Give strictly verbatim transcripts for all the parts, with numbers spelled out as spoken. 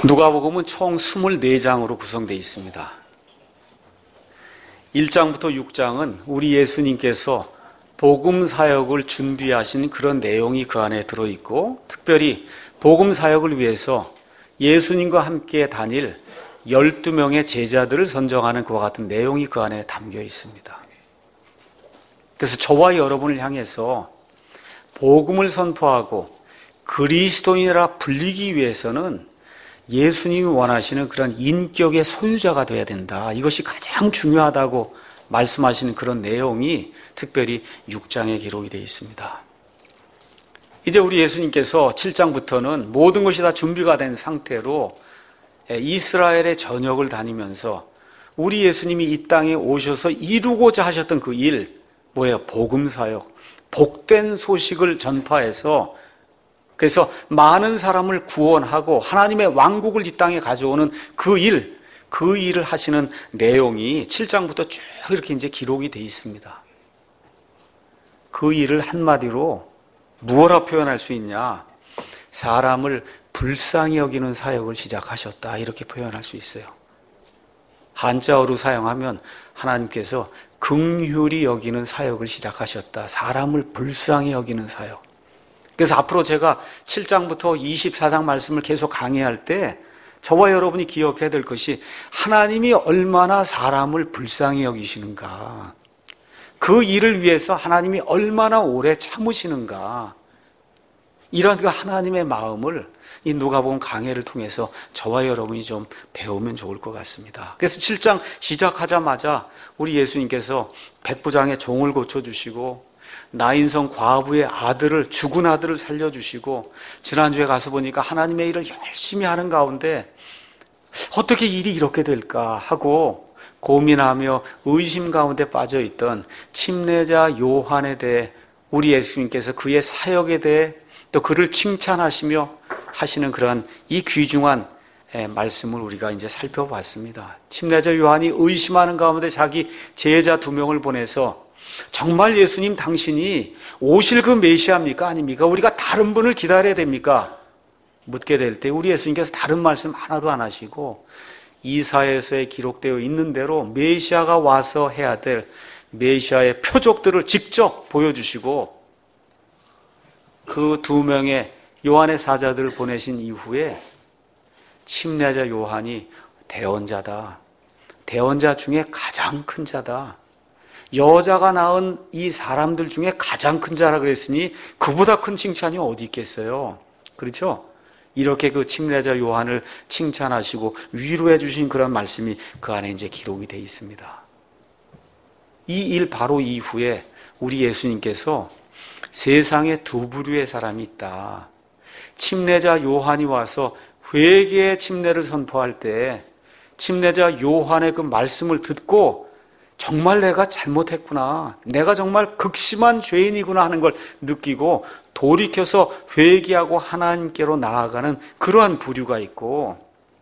누가복음은 총 이십사 장으로 구성되어 있습니다. 일 장부터 육 장은 우리 예수님께서 복음 사역을 준비하신 그런 내용이 그 안에 들어있고, 특별히 복음 사역을 위해서 예수님과 함께 다닐 열두 명의 제자들을 선정하는 그와 같은 내용이 그 안에 담겨 있습니다. 그래서 저와 여러분을 향해서 복음을 선포하고 그리스도인이라 불리기 위해서는 예수님이 원하시는 그런 인격의 소유자가 되어야 된다. 이것이 가장 중요하다고 말씀하시는 그런 내용이 특별히 육 장에 기록이 되어 있습니다. 이제 우리 예수님께서 칠 장부터는 모든 것이 다 준비가 된 상태로 이스라엘의 전역을 다니면서 우리 예수님이 이 땅에 오셔서 이루고자 하셨던 그 일, 뭐예요? 복음 사역, 복된 소식을 전파해서 그래서 많은 사람을 구원하고 하나님의 왕국을 이 땅에 가져오는 그 일, 그 일을 하시는 내용이 칠 장부터 쭉 이렇게 이제 기록이 되어 있습니다. 그 일을 한마디로 무엇라 표현할 수 있냐? 사람을 불쌍히 여기는 사역을 시작하셨다, 이렇게 표현할 수 있어요. 한자어로 사용하면 하나님께서 긍휼히 여기는 사역을 시작하셨다. 사람을 불쌍히 여기는 사역. 그래서 앞으로 제가 칠 장부터 이십사 장 말씀을 계속 강의할 때 저와 여러분이 기억해야 될 것이 하나님이 얼마나 사람을 불쌍히 여기시는가, 그 일을 위해서 하나님이 얼마나 오래 참으시는가, 이런 그 하나님의 마음을 이 누가복음 강해를 통해서 저와 여러분이 좀 배우면 좋을 것 같습니다. 그래서 칠 장 시작하자마자 우리 예수님께서 백부장의 종을 고쳐주시고 나인성 과부의 아들을, 죽은 아들을 살려주시고, 지난주에 가서 보니까 하나님의 일을 열심히 하는 가운데 어떻게 일이 이렇게 될까 하고 고민하며 의심 가운데 빠져있던 침례자 요한에 대해 우리 예수님께서 그의 사역에 대해 또 그를 칭찬하시며 하시는 그런 이 귀중한 말씀을 우리가 이제 살펴봤습니다. 침례자 요한이 의심하는 가운데 자기 제자 두 명을 보내서 정말 예수님 당신이 오실 그 메시아입니까? 아닙니까? 우리가 다른 분을 기다려야 됩니까? 묻게 될 때 우리 예수님께서 다른 말씀 하나도 안 하시고 이사야서에 기록되어 있는 대로 메시아가 와서 해야 될 메시아의 표적들을 직접 보여주시고 그 두 명의 요한의 사자들을 보내신 이후에 침례자 요한이 대언자다. 대언자 중에 가장 큰 자다. 여자가 낳은 이 사람들 중에 가장 큰 자라 그랬으니 그보다 큰 칭찬이 어디 있겠어요? 그렇죠? 이렇게 그 침례자 요한을 칭찬하시고 위로해 주신 그런 말씀이 그 안에 이제 기록이 되어 있습니다. 이 일 바로 이후에 우리 예수님께서 세상에 두 부류의 사람이 있다. 침례자 요한이 와서 회개의 침례를 선포할 때 침례자 요한의 그 말씀을 듣고 정말 내가 잘못했구나, 내가 정말 극심한 죄인이구나 하는 걸 느끼고 돌이켜서 회개하고 하나님께로 나아가는 그러한 부류가 있고,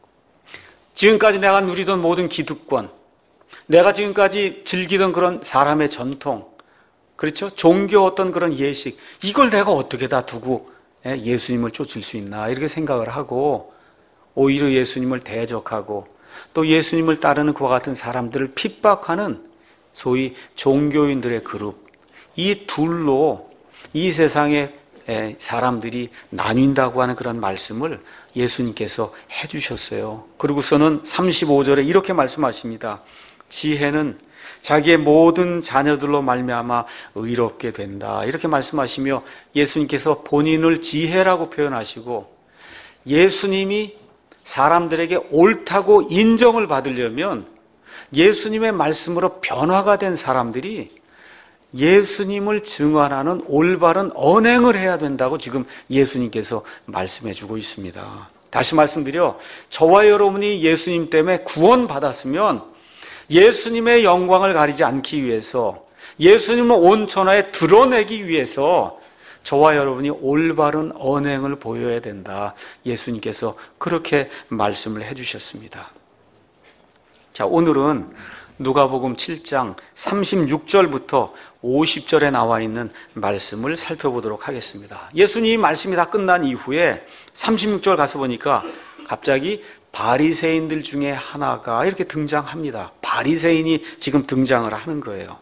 지금까지 내가 누리던 모든 기득권, 내가 지금까지 즐기던 그런 사람의 전통, 그렇죠? 종교 어떤 그런 예식, 이걸 내가 어떻게 다 두고 예수님을 쫓을 수 있나, 이렇게 생각을 하고 오히려 예수님을 대적하고 또 예수님을 따르는 그와 같은 사람들을 핍박하는 소위 종교인들의 그룹, 이 둘로 이 세상의 사람들이 나뉜다고 하는 그런 말씀을 예수님께서 해주셨어요. 그리고서는 삼십오 절에 이렇게 말씀하십니다. 지혜는 자기의 모든 자녀들로 말미암아 의롭게 된다, 이렇게 말씀하시며 예수님께서 본인을 지혜라고 표현하시고, 예수님이 사람들에게 옳다고 인정을 받으려면 예수님의 말씀으로 변화가 된 사람들이 예수님을 증언하는 올바른 언행을 해야 된다고 지금 예수님께서 말씀해 주고 있습니다. 다시 말씀드려, 저와 여러분이 예수님 때문에 구원받았으면 예수님의 영광을 가리지 않기 위해서, 예수님을 온 천하에 드러내기 위해서 저와 여러분이 올바른 언행을 보여야 된다. 예수님께서 그렇게 말씀을 해주셨습니다. 자, 오늘은 누가복음 칠 장 삼십육 절부터 오십 절에 나와 있는 말씀을 살펴보도록 하겠습니다. 예수님 말씀이 다 끝난 이후에 삼십육 절 가서 보니까 갑자기 바리새인들 중에 하나가 이렇게 등장합니다. 바리새인이 지금 등장을 하는 거예요.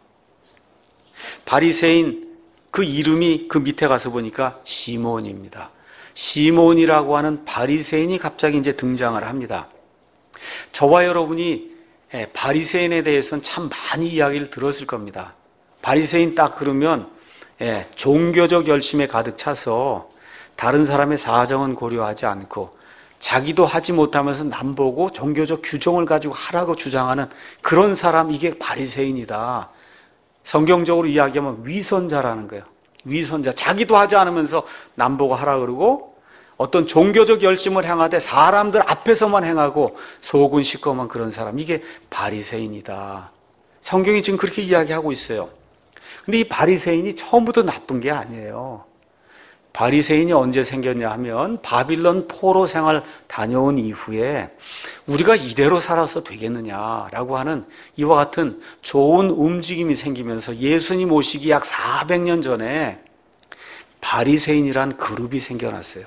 바리새인 그 이름이 그 밑에 가서 보니까 시몬입니다. 시몬이라고 하는 바리새인이 갑자기 이제 등장을 합니다. 저와 여러분이 바리새인에 대해서는 참 많이 이야기를 들었을 겁니다. 바리새인 딱 그러면 종교적 열심에 가득 차서 다른 사람의 사정은 고려하지 않고 자기도 하지 못하면서 남보고 종교적 규정을 가지고 하라고 주장하는 그런 사람, 이게 바리새인이다. 성경적으로 이야기하면 위선자라는 거예요. 위선자. 자기도 하지 않으면서 남보고 하라 그러고 어떤 종교적 열심을 행하되 사람들 앞에서만 행하고 속은 시꺼먼 그런 사람, 이게 바리새인이다. 성경이 지금 그렇게 이야기하고 있어요. 근데 이 바리새인이 처음부터 나쁜 게 아니에요. 바리새인이 언제 생겼냐 하면 바빌론 포로 생활 다녀온 이후에 우리가 이대로 살아서 되겠느냐라고 하는 이와 같은 좋은 움직임이 생기면서 예수님 오시기 약 사백 년 전에 바리새인이란 그룹이 생겨났어요.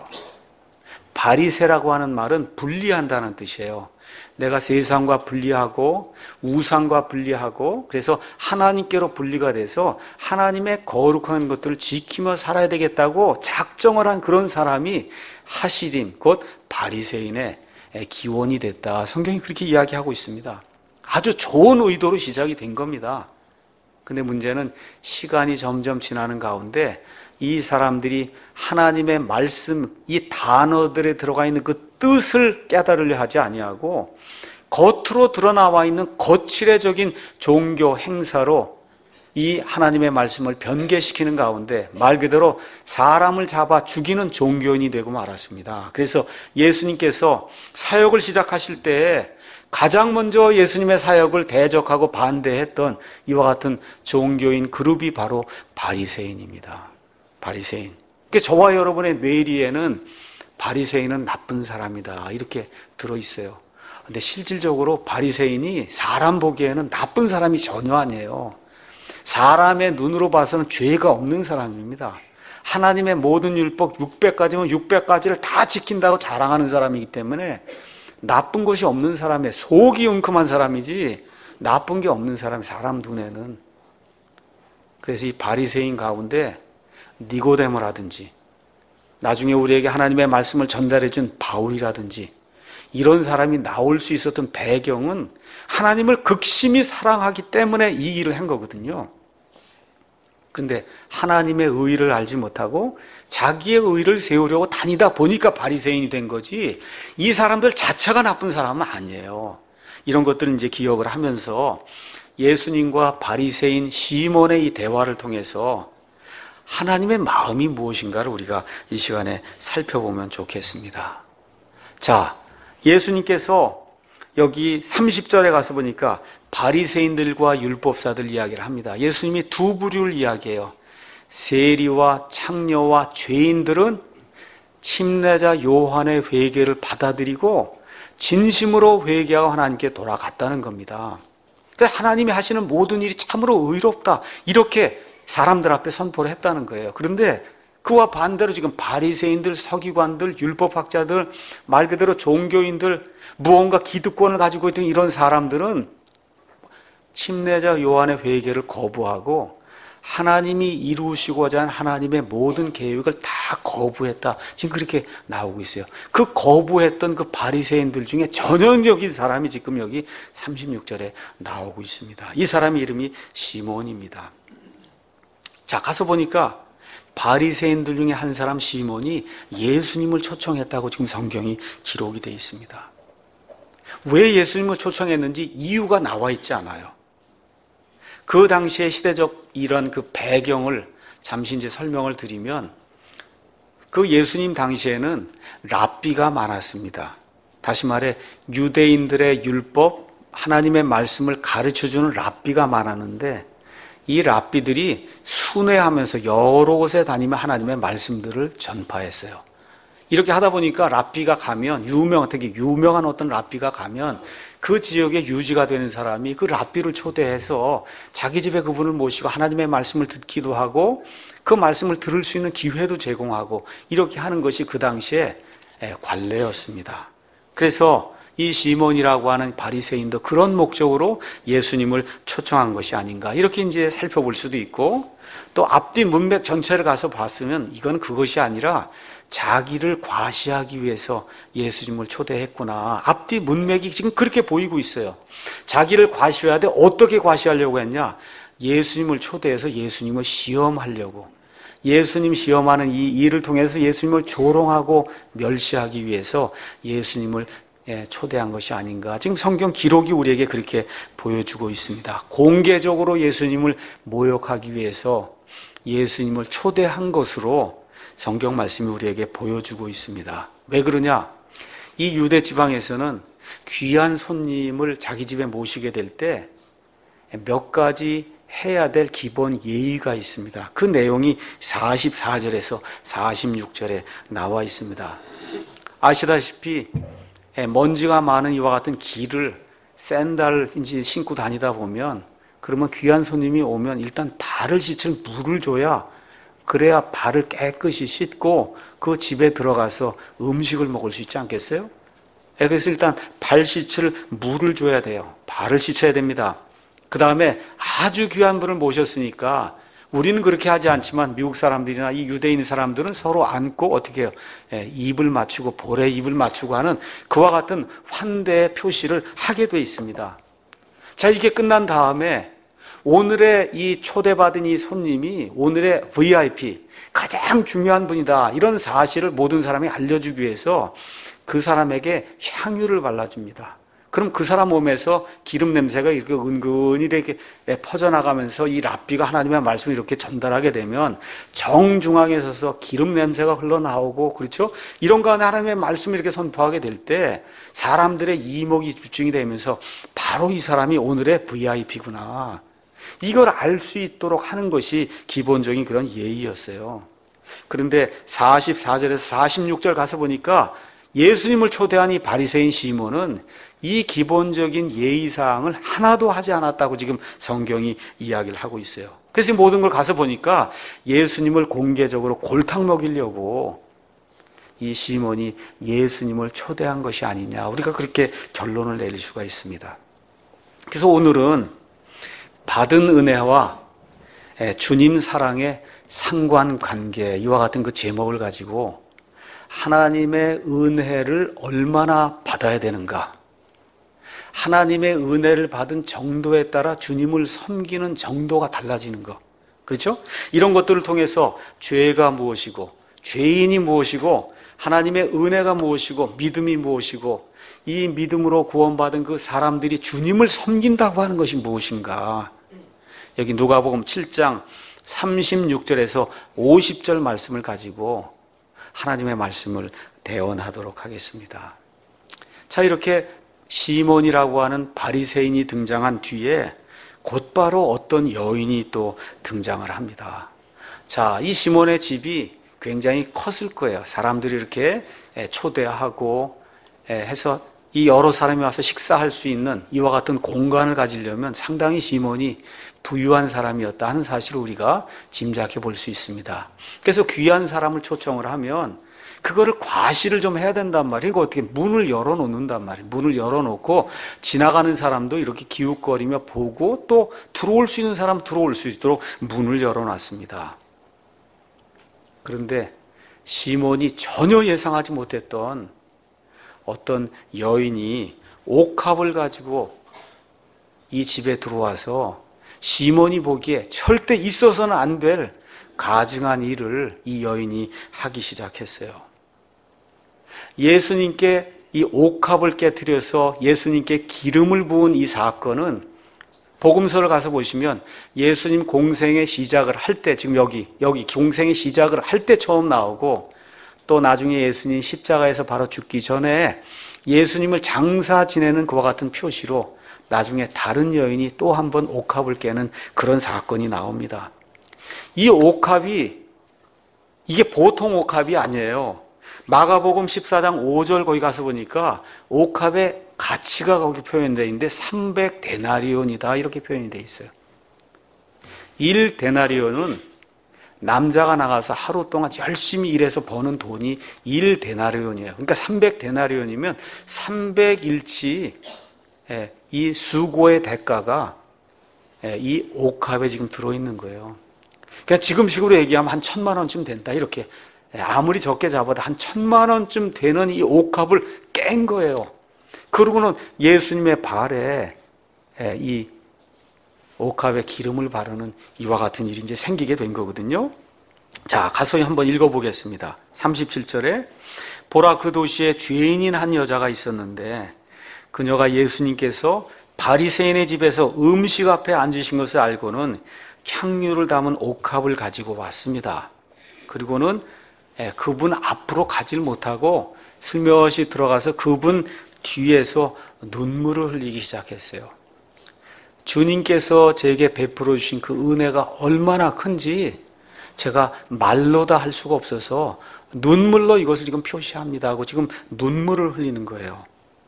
바리새라고 하는 말은 분리한다는 뜻이에요. 내가 세상과 분리하고 우상과 분리하고 그래서 하나님께로 분리가 돼서 하나님의 거룩한 것들을 지키며 살아야 되겠다고 작정을 한 그런 사람이 하시림, 곧 바리새인의 기원이 됐다. 성경이 그렇게 이야기하고 있습니다. 아주 좋은 의도로 시작이 된 겁니다. 근데 문제는 시간이 점점 지나는 가운데 이 사람들이 하나님의 말씀, 이 단어들에 들어가 있는 그 뜻을 깨달으려 하지 아니하고 겉으로 드러나와 있는 거칠애적인 종교 행사로 이 하나님의 말씀을 변개시키는 가운데 말 그대로 사람을 잡아 죽이는 종교인이 되고 말았습니다. 그래서 예수님께서 사역을 시작하실 때 가장 먼저 예수님의 사역을 대적하고 반대했던 이와 같은 종교인 그룹이 바로 바리새인입니다. 바리새인. 그러니까 저와 여러분의 뇌리에는 바리새인은 나쁜 사람이다 이렇게 들어있어요. 근데 실질적으로 바리새인이 사람 보기에는 나쁜 사람이 전혀 아니에요. 사람의 눈으로 봐서는 죄가 없는 사람입니다. 하나님의 모든 율법 육백 가지면 육백 가지를 다 지킨다고 자랑하는 사람이기 때문에 나쁜 것이 없는 사람의 속이 웅큼한 사람이지 나쁜 게 없는 사람이 사람 눈에는. 그래서 이 바리새인 가운데 니고데모라든지 나중에 우리에게 하나님의 말씀을 전달해 준 바울이라든지 이런 사람이 나올 수 있었던 배경은 하나님을 극심히 사랑하기 때문에 이 일을 한 거거든요. 근데 하나님의 의의를 알지 못하고 자기의 의의를 세우려고 다니다 보니까 바리새인이 된 거지 이 사람들 자체가 나쁜 사람은 아니에요. 이런 것들을 이제 기억을 하면서 예수님과 바리새인 시몬의 이 대화를 통해서 하나님의 마음이 무엇인가를 우리가 이 시간에 살펴보면 좋겠습니다. 자, 예수님께서 여기 삼십 절에 가서 보니까 바리새인들과 율법사들 이야기를 합니다. 예수님이 두 부류를 이야기해요. 세리와 창녀와 죄인들은 침례자 요한의 회개를 받아들이고 진심으로 회개하고 하나님께 돌아갔다는 겁니다. 그래서 하나님이 하시는 모든 일이 참으로 의롭다 이렇게 사람들 앞에 선포를 했다는 거예요. 그런데 그와 반대로 지금 바리새인들, 서기관들, 율법학자들, 말 그대로 종교인들, 무언가 기득권을 가지고 있던 이런 사람들은 침례자 요한의 회개를 거부하고 하나님이 이루시고자 한 하나님의 모든 계획을 다 거부했다. 지금 그렇게 나오고 있어요. 그 거부했던 그 바리새인들 중에 전형적인 사람이 지금 여기 삼십육 절에 나오고 있습니다. 이 사람의 이름이 시몬입니다. 자, 가서 보니까 바리새인들 중에 한 사람 시몬이 예수님을 초청했다고 지금 성경이 기록이 되어 있습니다. 왜 예수님을 초청했는지 이유가 나와 있지 않아요. 그 당시의 시대적 이런 그 배경을 잠시 이제 설명을 드리면 그 예수님 당시에는 랍비가 많았습니다. 다시 말해 유대인들의 율법, 하나님의 말씀을 가르쳐주는 랍비가 많았는데 이 랍비들이 순회하면서 여러 곳에 다니며 하나님의 말씀들을 전파했어요. 이렇게 하다 보니까 랍비가 가면 유명, 되게 유명한 어떤 랍비가 가면 그 지역에 유지가 되는 사람이 그 랍비를 초대해서 자기 집에 그분을 모시고 하나님의 말씀을 듣기도 하고 그 말씀을 들을 수 있는 기회도 제공하고 이렇게 하는 것이 그 당시에 관례였습니다. 그래서 이 시몬이라고 하는 바리새인도 그런 목적으로 예수님을 초청한 것이 아닌가, 이렇게 이제 살펴볼 수도 있고, 또 앞뒤 문맥 전체를 가서 봤으면 이건 그것이 아니라 자기를 과시하기 위해서 예수님을 초대했구나. 앞뒤 문맥이 지금 그렇게 보이고 있어요. 자기를 과시해야 돼. 어떻게 과시하려고 했냐? 예수님을 초대해서 예수님을 시험하려고. 예수님 시험하는 이 일을 통해서 예수님을 조롱하고 멸시하기 위해서 예수님을 초대한 것이 아닌가. 지금 성경 기록이 우리에게 그렇게 보여주고 있습니다. 공개적으로 예수님을 모욕하기 위해서 예수님을 초대한 것으로 성경 말씀이 우리에게 보여주고 있습니다. 왜 그러냐? 이 유대 지방에서는 귀한 손님을 자기 집에 모시게 될 때 몇 가지 해야 될 기본 예의가 있습니다. 그 내용이 사십사 절에서 사십육 절에 나와 있습니다. 아시다시피 먼지가 많은 이와 같은 길을 샌들인지 신고 다니다 보면, 그러면 귀한 손님이 오면 일단 발을 씻을 물을 줘야, 그래야 발을 깨끗이 씻고 그 집에 들어가서 음식을 먹을 수 있지 않겠어요? 그래서 일단 발 씻을 물을 줘야 돼요. 발을 씻어야 됩니다. 그 다음에 아주 귀한 분을 모셨으니까, 우리는 그렇게 하지 않지만 미국 사람들이나 이 유대인 사람들은 서로 안고 어떻게 해요? 예, 입을 맞추고 볼에 입을 맞추고 하는 그와 같은 환대의 표시를 하게 돼 있습니다. 자, 이게 끝난 다음에 오늘의 이 초대받은 이 손님이 오늘의 브이아이피, 가장 중요한 분이다, 이런 사실을 모든 사람이 알려주기 위해서 그 사람에게 향유를 발라줍니다. 그럼 그 사람 몸에서 기름 냄새가 이렇게 은근히 이렇게 퍼져나가면서 이 랍비가 하나님의 말씀을 이렇게 전달하게 되면 정중앙에 서서 기름 냄새가 흘러나오고, 그렇죠? 이런 가운데 하나님의 말씀을 이렇게 선포하게 될 때 사람들의 이목이 집중이 되면서 바로 이 사람이 오늘의 브이아이피구나, 이걸 알 수 있도록 하는 것이 기본적인 그런 예의였어요. 그런데 사십사 절에서 사십육 절 가서 보니까 예수님을 초대한 이 바리새인 시몬은 이 기본적인 예의사항을 하나도 하지 않았다고 지금 성경이 이야기를 하고 있어요. 그래서 이 모든 걸 가서 보니까 예수님을 공개적으로 골탕 먹이려고 이 시몬이 예수님을 초대한 것이 아니냐, 우리가 그렇게 결론을 내릴 수가 있습니다. 그래서 오늘은 받은 은혜와 주님 사랑의 상관관계, 이와 같은 그 제목을 가지고 하나님의 은혜를 얼마나 받아야 되는가, 하나님의 은혜를 받은 정도에 따라 주님을 섬기는 정도가 달라지는 것, 그렇죠? 이런 것들을 통해서 죄가 무엇이고 죄인이 무엇이고 하나님의 은혜가 무엇이고 믿음이 무엇이고 이 믿음으로 구원받은 그 사람들이 주님을 섬긴다고 하는 것이 무엇인가. 여기 누가복음 칠 장 삼십육 절에서 오십 절 말씀을 가지고 하나님의 말씀을 대언하도록 하겠습니다. 자, 이렇게 시몬이라고 하는 바리새인이 등장한 뒤에 곧바로 어떤 여인이 또 등장을 합니다. 자, 이 시몬의 집이 굉장히 컸을 거예요. 사람들이 이렇게 초대하고 해서 이 여러 사람이 와서 식사할 수 있는 이와 같은 공간을 가지려면 상당히 시몬이 부유한 사람이었다 하는 사실을 우리가 짐작해 볼 수 있습니다. 그래서 귀한 사람을 초청을 하면 그거를 과시를 좀 해야 된단 말이에요. 이거 어떻게 문을 열어놓는단 말이에요. 문을 열어놓고 지나가는 사람도 이렇게 기웃거리며 보고 또 들어올 수 있는 사람 들어올 수 있도록 문을 열어놨습니다. 그런데 시몬이 전혀 예상하지 못했던 어떤 여인이 옥합을 가지고 이 집에 들어와서 시몬이 보기에 절대 있어서는 안 될 가증한 일을 이 여인이 하기 시작했어요. 예수님께 이 옥합을 깨트려서 예수님께 기름을 부은 이 사건은 복음서를 가서 보시면 예수님 공생의 시작을 할 때, 지금 여기 여기 공생의 시작을 할 때 처음 나오고, 또 나중에 예수님 십자가에서 바로 죽기 전에 예수님을 장사 지내는 그와 같은 표시로 나중에 다른 여인이 또 한 번 옥합을 깨는 그런 사건이 나옵니다. 이 옥합이 이게 보통 옥합이 아니에요. 마가복음 십사 장 오 절 거기 가서 보니까 옥합의 가치가 거기 표현되어 있는데 삼백 데나리온이다 이렇게 표현이 되어 있어요. 일 데나리온은 남자가 나가서 하루 동안 열심히 일해서 버는 돈이 일 데나리온이에요. 그러니까 삼백 데나리온이면 삼백 일치 이 수고의 대가가 이 옥합에 지금 들어있는 거예요. 그러니까 지금식으로 얘기하면 한 천만 원쯤 된다. 이렇게 아무리 적게 잡아도 한 천만 원쯤 되는 이 옥합을 깬 거예요. 그러고는 예수님의 발에 이 옥합에 기름을 바르는 이와 같은 일이 이제 생기게 된 거거든요. 자, 가서 한번 읽어보겠습니다. 삼십칠 절에 보라, 그 도시에 죄인인 한 여자가 있었는데 그녀가 예수님께서 바리새인의 집에서 음식 앞에 앉으신 것을 알고는 향유를 담은 옥합을 가지고 왔습니다. 그리고는 그분 앞으로 가질 못하고 슬며시 들어가서 그분 뒤에서 눈물을 흘리기 시작했어요. 주님께서 제게 베풀어 주신 그 은혜가 얼마나 큰지 제가 말로 다 할 수가 없어서 눈물로 이것을 지금 표시합니다 하고 지금 눈물을 흘리는 거예요.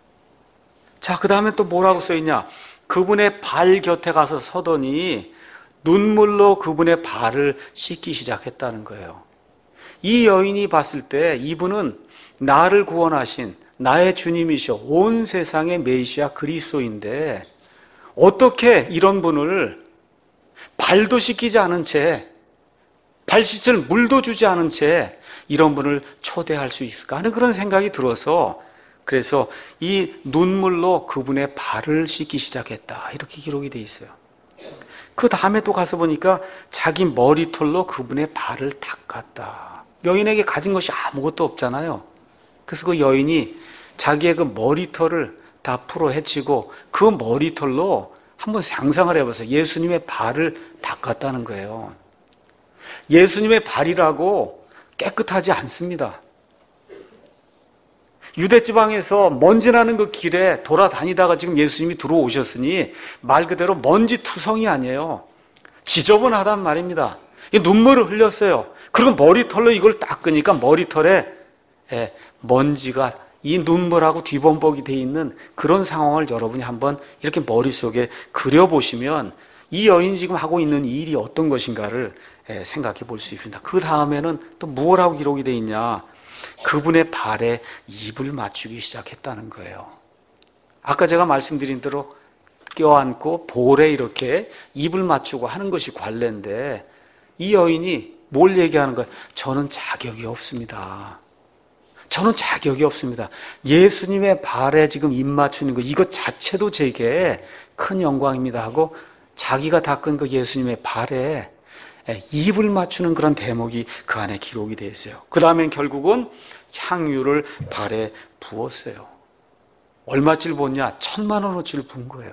자, 그 다음에 또 뭐라고 써있냐? 그분의 발 곁에 가서 서더니 눈물로 그분의 발을 씻기 시작했다는 거예요. 이 여인이 봤을 때 이분은 나를 구원하신 나의 주님이셔 온 세상의 메시아 그리스도인데 어떻게 이런 분을 발도 씻기지 않은 채, 발 씻을 물도 주지 않은 채 이런 분을 초대할 수 있을까 하는 그런 생각이 들어서 그래서 이 눈물로 그분의 발을 씻기 시작했다. 이렇게 기록이 돼 있어요. 그 다음에 또 가서 보니까 자기 머리털로 그분의 발을 닦았다. 여인에게 가진 것이 아무것도 없잖아요. 그래서 그 여인이 자기의 그 머리털을 다 풀어 헤치고 그 머리털로 한번 상상을 해보세요. 예수님의 발을 닦았다는 거예요. 예수님의 발이라고 깨끗하지 않습니다. 유대지방에서 먼지 나는 그 길에 돌아다니다가 지금 예수님이 들어오셨으니 말 그대로 먼지 투성이 아니에요. 지저분하단 말입니다. 눈물을 흘렸어요. 그리고 머리털로 이걸 닦으니까 머리털에 먼지가 이 눈물하고 뒤범벅이 돼 있는 그런 상황을 여러분이 한번 이렇게 머릿속에 그려보시면 이 여인이 지금 하고 있는 일이 어떤 것인가를 생각해 볼 수 있습니다. 그 다음에는 또 무엇하고 기록이 돼 있냐? 그분의 발에 입을 맞추기 시작했다는 거예요. 아까 제가 말씀드린 대로 껴안고 볼에 이렇게 입을 맞추고 하는 것이 관례인데 이 여인이 뭘 얘기하는 거예요? 저는 자격이 없습니다. 저는 자격이 없습니다. 예수님의 발에 지금 입 맞추는 거 이것 자체도 제게 큰 영광입니다 하고 자기가 닦은 그 예수님의 발에 입을 맞추는 그런 대목이 그 안에 기록이 되어 있어요. 그 다음엔 결국은 향유를 발에 부었어요. 얼마치를 부었냐? 천만 원어치를 부은 거예요.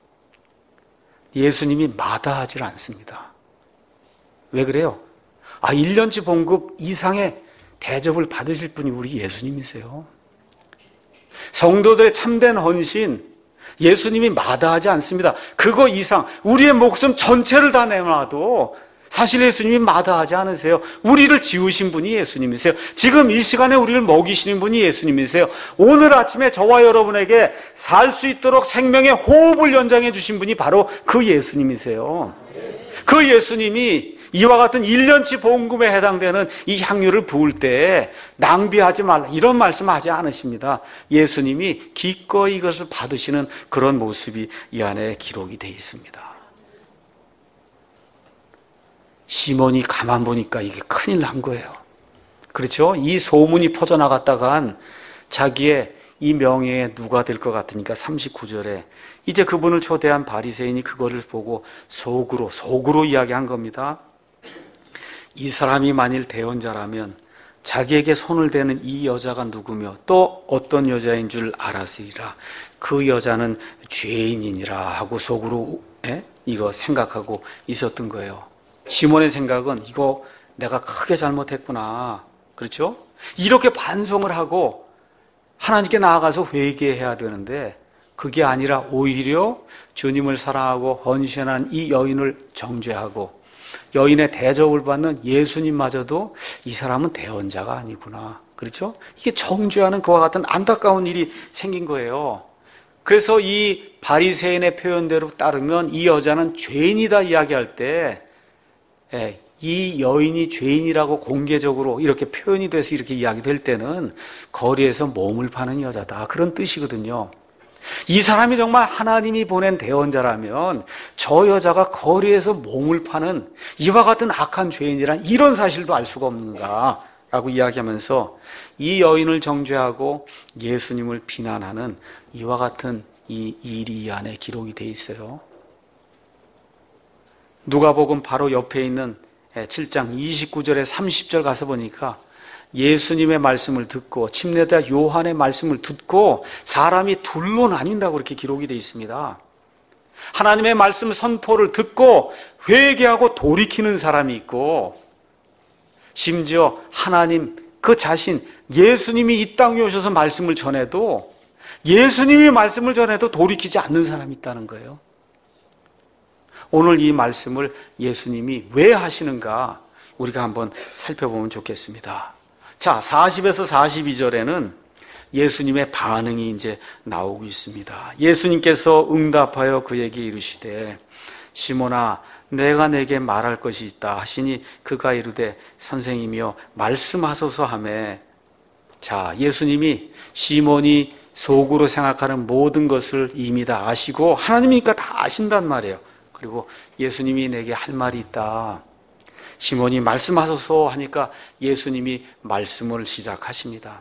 예수님이 마다하지 않습니다. 왜 그래요? 아, 일 년치 봉급 이상의 대접을 받으실 분이 우리 예수님이세요. 성도들의 참된 헌신, 예수님이 마다하지 않습니다. 그거 이상, 우리의 목숨 전체를 다 내놔도 사실 예수님이 마다하지 않으세요. 우리를 지으신 분이 예수님이세요. 지금 이 시간에 우리를 먹이시는 분이 예수님이세요. 오늘 아침에 저와 여러분에게 살 수 있도록 생명의 호흡을 연장해 주신 분이 바로 그 예수님이세요. 그 예수님이 이와 같은 일 년치 봉급에 해당되는 이 향유를 부을 때 낭비하지 말라 이런 말씀하지 않으십니다. 예수님이 기꺼이 이것을 받으시는 그런 모습이 이 안에 기록이 되어 있습니다. 시몬이 가만 보니까 이게 큰일 난 거예요. 그렇죠? 이 소문이 퍼져나갔다간 자기의 이 명예에 누가 될 것 같으니까 삼십구 절에 이제 그분을 초대한 바리새인이 그거를 보고 속으로 속으로 이야기한 겁니다. 이 사람이 만일 대언자라면 자기에게 손을 대는 이 여자가 누구며 또 어떤 여자인 줄 알았으리라. 그 여자는 죄인이니라 하고 속으로 에? 이거 생각하고 있었던 거예요. 시몬의 생각은 이거 내가 크게 잘못했구나. 그렇죠? 이렇게 반성을 하고 하나님께 나아가서 회개해야 되는데 그게 아니라 오히려 주님을 사랑하고 헌신한 이 여인을 정죄하고 여인의 대접을 받는 예수님마저도 이 사람은 대언자가 아니구나. 그렇죠? 이게 정죄하는 그와 같은 안타까운 일이 생긴 거예요. 그래서 이 바리새인의 표현대로 따르면 이 여자는 죄인이다 이야기할 때 이 여인이 죄인이라고 공개적으로 이렇게 표현이 돼서 이렇게 이야기될 때는 거리에서 몸을 파는 여자다, 그런 뜻이거든요. 이 사람이 정말 하나님이 보낸 대언자라면 저 여자가 거리에서 몸을 파는 이와 같은 악한 죄인이란 이런 사실도 알 수가 없는가 라고 이야기하면서 이 여인을 정죄하고 예수님을 비난하는 이와 같은 이 일이 이 안에 기록이 돼 있어요. 누가복음 바로 옆에 있는 칠 장 이십구 절에 삼십 절 가서 보니까 예수님의 말씀을 듣고 침례자 요한의 말씀을 듣고 사람이 둘로 나뉜다고 그렇게 기록이 되어 있습니다. 하나님의 말씀 선포를 듣고 회개하고 돌이키는 사람이 있고, 심지어 하나님 그 자신 예수님이 이 땅에 오셔서 말씀을 전해도 예수님이 말씀을 전해도 돌이키지 않는 사람이 있다는 거예요. 오늘 이 말씀을 예수님이 왜 하시는가 우리가 한번 살펴보면 좋겠습니다. 자, 사십에서 사십이 절에는 예수님의 반응이 이제 나오고 있습니다. 예수님께서 응답하여 그에게 이르시되 시몬아 내가 내게 말할 것이 있다 하시니 그가 이르되 선생님이여 말씀하소서 하매, 자, 예수님이 시몬이 속으로 생각하는 모든 것을 이미 다 아시고 하나님이니까 다 아신단 말이에요. 그리고 예수님이 내게 할 말이 있다. 시몬이 말씀하소서 하니까 예수님이 말씀을 시작하십니다.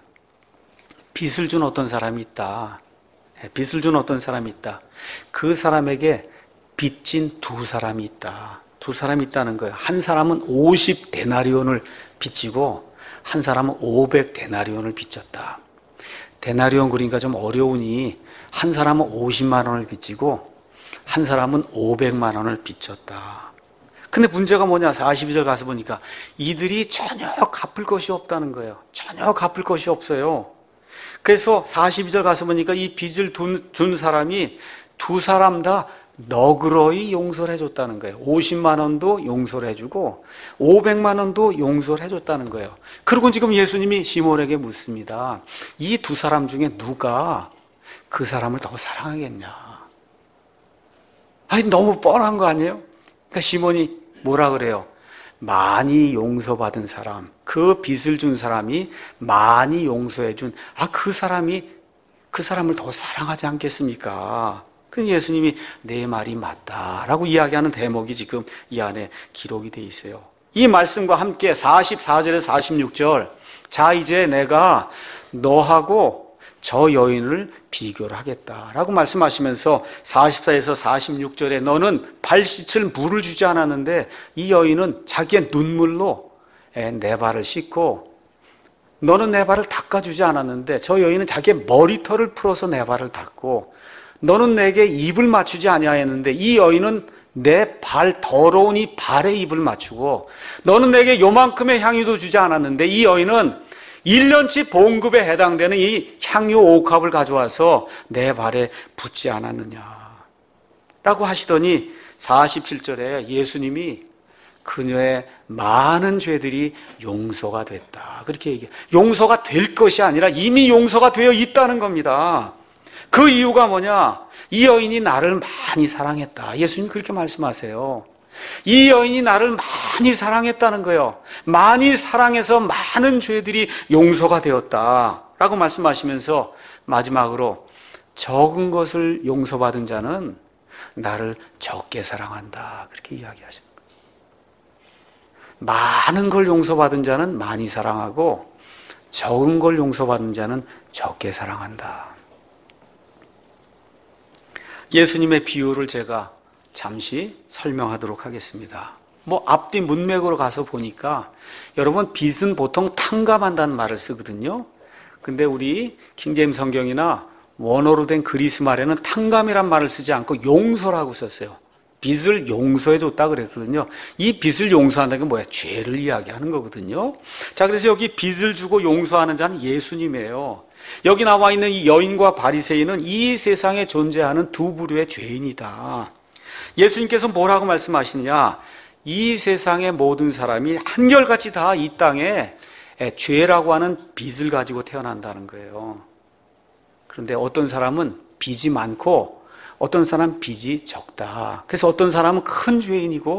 빚을 준 어떤 사람이 있다. 빚을 준 어떤 사람이 있다. 그 사람에게 빚진 두 사람이 있다. 두 사람이 있다는 거예요. 한 사람은 오십 데나리온을 빚지고 한 사람은 오백 데나리온을 빚졌다. 데나리온 그러니까 좀 어려우니 한 사람은 오십만 원을 빚지고 한 사람은 오백만 원을 빚졌다. 근데 문제가 뭐냐? 사십이 절 가서 보니까 이들이 전혀 갚을 것이 없다는 거예요. 전혀 갚을 것이 없어요. 그래서 사십이 절 가서 보니까 이 빚을 준 사람이 두 사람 다 너그러이 용서를 해줬다는 거예요. 오십만 원도 용서를 해주고 오백만 원도 용서를 해줬다는 거예요. 그리고 지금 예수님이 시몬에게 묻습니다. 이 두 사람 중에 누가 그 사람을 더 사랑하겠냐? 아니, 너무 뻔한 거 아니에요? 그러니까 시몬이 뭐라 그래요? 많이 용서받은 사람, 그 빚을 준 사람이 많이 용서해 준, 아, 그 사람이 그 사람을 더 사랑하지 않겠습니까? 그 예수님이 내 말이 맞다라고 이야기하는 대목이 지금 이 안에 기록이 돼 있어요. 이 말씀과 함께 사십사 절에서 사십육 절, 자, 이제 내가 너하고 저 여인을 비교를 하겠다라고 말씀하시면서 사십사에서 사십육 절에 너는 발 씻을 물을 주지 않았는데 이 여인은 자기의 눈물로 내 발을 씻고, 너는 내 발을 닦아주지 않았는데 저 여인은 자기의 머리털을 풀어서 내 발을 닦고, 너는 내게 입을 맞추지 아니하였는데 이 여인은 내 발 더러운 이 발에 입을 맞추고, 너는 내게 요만큼의 향유도 주지 않았는데 이 여인은 일 년치 봉급에 해당되는 이 향유 옥합을 가져와서 내 발에 붓지 않았느냐 라고 하시더니 사십칠 절에 예수님이 그녀의 많은 죄들이 용서가 됐다, 그렇게 얘기해요. 용서가 될 것이 아니라 이미 용서가 되어 있다는 겁니다. 그 이유가 뭐냐? 이 여인이 나를 많이 사랑했다. 예수님 그렇게 말씀하세요. 이 여인이 나를 많이 사랑했다는 거예요. 많이 사랑해서 많은 죄들이 용서가 되었다라고 말씀하시면서 마지막으로 적은 것을 용서받은 자는 나를 적게 사랑한다, 그렇게 이야기하십니다. 많은 걸 용서받은 자는 많이 사랑하고 적은 걸 용서받은 자는 적게 사랑한다. 예수님의 비유를 제가 잠시 설명하도록 하겠습니다. 뭐 앞뒤 문맥으로 가서 보니까 여러분 빚은 보통 탕감한다는 말을 쓰거든요. 근데 우리 킹제임스 성경이나 원어로 된 그리스 말에는 탕감이란 말을 쓰지 않고 용서라고 썼어요. 빚을 용서해 줬다 그랬거든요. 이 빚을 용서한다는 게 뭐야? 죄를 이야기하는 거거든요. 자, 그래서 여기 빚을 주고 용서하는 자는 예수님이에요. 여기 나와 있는 이 여인과 바리새인은 이 세상에 존재하는 두 부류의 죄인이다. 예수님께서 뭐라고 말씀하시느냐? 이 세상의 모든 사람이 한결같이 다 이 땅에 죄라고 하는 빚을 가지고 태어난다는 거예요. 그런데 어떤 사람은 빚이 많고 어떤 사람은 빚이 적다. 그래서 어떤 사람은 큰 죄인이고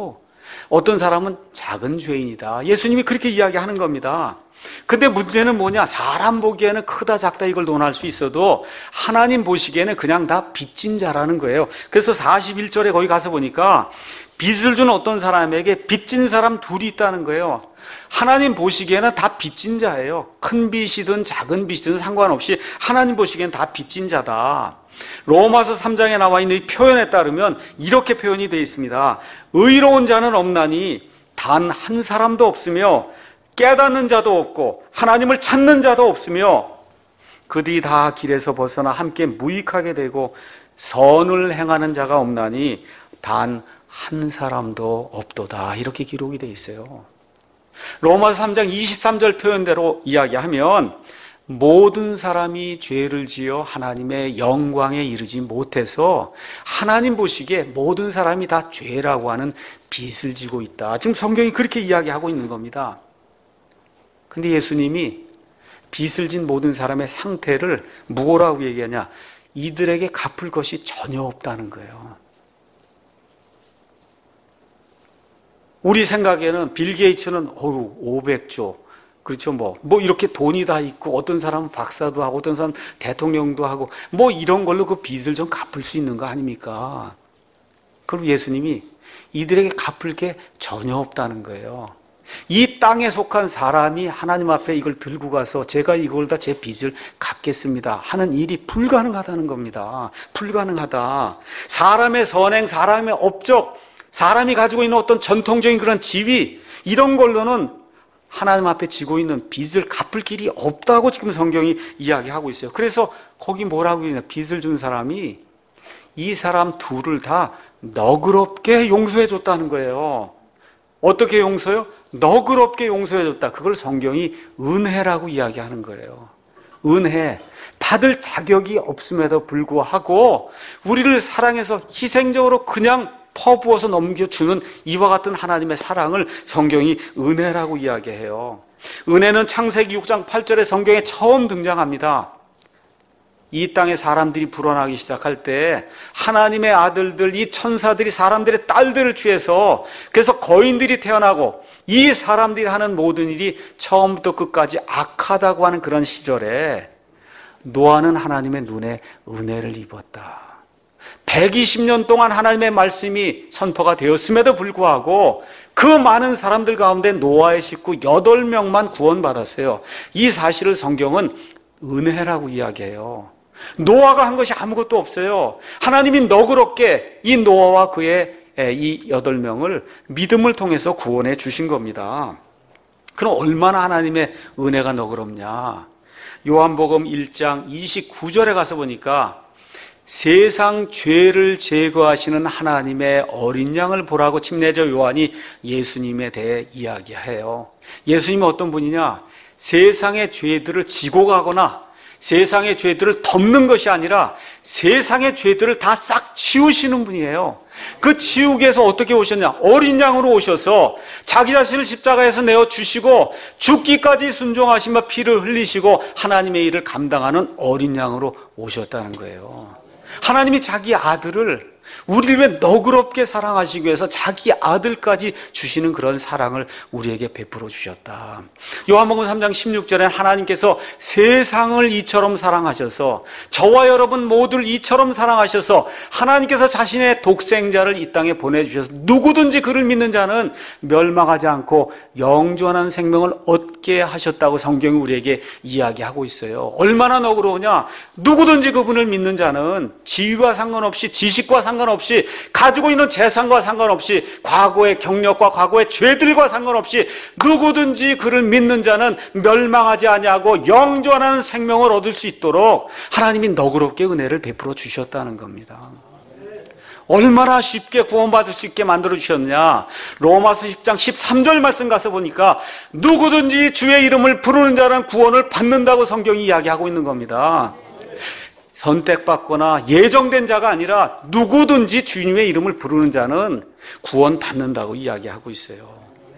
어떤 사람은 작은 죄인이다. 예수님이 그렇게 이야기하는 겁니다. 근데 문제는 뭐냐? 사람 보기에는 크다 작다 이걸 논할 수 있어도 하나님 보시기에는 그냥 다 빚진 자라는 거예요. 그래서 사십일 절에 거기 가서 보니까 빚을 준 어떤 사람에게 빚진 사람 둘이 있다는 거예요. 하나님 보시기에는 다 빚진 자예요. 큰 빚이든 작은 빚이든 상관없이 하나님 보시기에는 다 빚진 자다. 로마서 삼 장에 나와 있는 이 표현에 따르면 이렇게 표현이 되어 있습니다. 의로운 자는 없나니 단 한 사람도 없으며 깨닫는 자도 없고 하나님을 찾는 자도 없으며 그들이 다 길에서 벗어나 함께 무익하게 되고 선을 행하는 자가 없나니 단 한 사람도 없도다. 이렇게 기록이 되어 있어요. 로마서 삼 장 이십삼 절 표현대로 이야기하면 모든 사람이 죄를 지어 하나님의 영광에 이르지 못해서 하나님 보시기에 모든 사람이 다 죄라고 하는 빚을 지고 있다. 지금 성경이 그렇게 이야기하고 있는 겁니다. 근데 예수님이 빚을 진 모든 사람의 상태를 뭐라고 얘기하냐? 이들에게 갚을 것이 전혀 없다는 거예요. 우리 생각에는 빌 게이츠는 어우 오백조, 그렇죠, 뭐, 뭐 이렇게 돈이 다 있고 어떤 사람은 박사도 하고 어떤 사람은 대통령도 하고 뭐 이런 걸로 그 빚을 좀 갚을 수 있는 거 아닙니까? 그럼 예수님이 이들에게 갚을 게 전혀 없다는 거예요. 이 땅에 속한 사람이 하나님 앞에 이걸 들고 가서 제가 이걸 다 제 빚을 갚겠습니다 하는 일이 불가능하다는 겁니다. 불가능하다. 사람의 선행, 사람의 업적, 사람이 가지고 있는 어떤 전통적인 그런 지위, 이런 걸로는 하나님 앞에 지고 있는 빚을 갚을 길이 없다고 지금 성경이 이야기하고 있어요. 그래서 거기 뭐라고 하냐? 빚을 준 사람이 이 사람 둘을 다 너그럽게 용서해 줬다는 거예요. 어떻게 용서요? 너그럽게 용서해 줬다. 그걸 성경이 은혜라고 이야기하는 거예요. 은혜. 받을 자격이 없음에도 불구하고 우리를 사랑해서 희생적으로 그냥 퍼부어서 넘겨주는 이와 같은 하나님의 사랑을 성경이 은혜라고 이야기해요. 은혜는 창세기 육 장 팔 절에 성경에 처음 등장합니다. 이 땅에 사람들이 불어나기 시작할 때 하나님의 아들들, 이 천사들이 사람들의 딸들을 취해서 그래서 거인들이 태어나고 이 사람들이 하는 모든 일이 처음부터 끝까지 악하다고 하는 그런 시절에 노아는 하나님의 눈에 은혜를 입었다. 백이십 년 동안 하나님의 말씀이 선포가 되었음에도 불구하고 그 많은 사람들 가운데 노아의 식구 여덟 명만 구원받았어요. 이 사실을 성경은 은혜라고 이야기해요. 노아가 한 것이 아무것도 없어요. 하나님이 너그럽게 이 노아와 그의 이 여덟 명을 믿음을 통해서 구원해 주신 겁니다. 그럼 얼마나 하나님의 은혜가 너그럽냐? 요한복음 일 장 이십구 절에 가서 보니까 세상 죄를 제거하시는 하나님의 어린 양을 보라고 침례자 요한이 예수님에 대해 이야기해요. 예수님은 어떤 분이냐? 세상의 죄들을 지고 가거나 세상의 죄들을 덮는 것이 아니라 세상의 죄들을 다 싹 치우시는 분이에요. 그 지우기 위해서 어떻게 오셨냐? 어린 양으로 오셔서 자기 자신을 십자가에서 내어주시고 죽기까지 순종하시며 피를 흘리시고 하나님의 일을 감당하는 어린 양으로 오셨다는 거예요. 하나님이 자기 아들을 우리를 왜 너그럽게 사랑하시기 위해서 자기 아들까지 주시는 그런 사랑을 우리에게 베풀어 주셨다. 요한복음 삼 장 십육 절에 하나님께서 세상을 이처럼 사랑하셔서 저와 여러분 모두를 이처럼 사랑하셔서 하나님께서 자신의 독생자를 이 땅에 보내주셔서 누구든지 그를 믿는 자는 멸망하지 않고 영원한 생명을 얻게 하셨다고 성경이 우리에게 이야기하고 있어요. 얼마나 너그러우냐? 누구든지 그분을 믿는 자는 지위와 상관없이 지식과 상관없이 가지고 있는 재산과 상관없이 과거의 경력과 과거의 죄들과 상관없이 누구든지 그를 믿는 자는 멸망하지 아니하고 영원한 생명을 얻을 수 있도록 하나님이 너그럽게 은혜를 베풀어 주셨다는 겁니다. 얼마나 쉽게 구원받을 수 있게 만들어 주셨냐? 로마서 십 장 십삼 절 말씀 가서 보니까 누구든지 주의 이름을 부르는 자는 구원을 받는다고 성경이 이야기하고 있는 겁니다. 선택받거나 예정된 자가 아니라 누구든지 주님의 이름을 부르는 자는 구원받는다고 이야기하고 있어요.